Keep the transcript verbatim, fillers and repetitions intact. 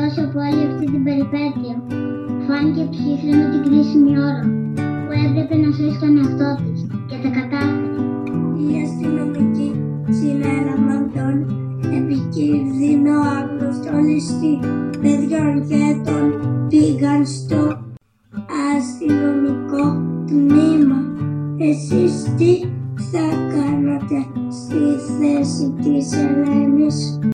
τόσο από όλη αυτή την περιπέτεια. Φάνηκε ψύχρεμη την κρίσιμη ώρα που έπρεπε να σώσει τον εαυτό της και τα κατάφερε. Οι αστυνομικοί συνέλαβαν τον επικίνδυνο άγνωστο ληστή παιδιών και τον πήγαν στο αστυνομικό τμήμα. Εσείς τι θα κάνατε στη θέση της Ελένης?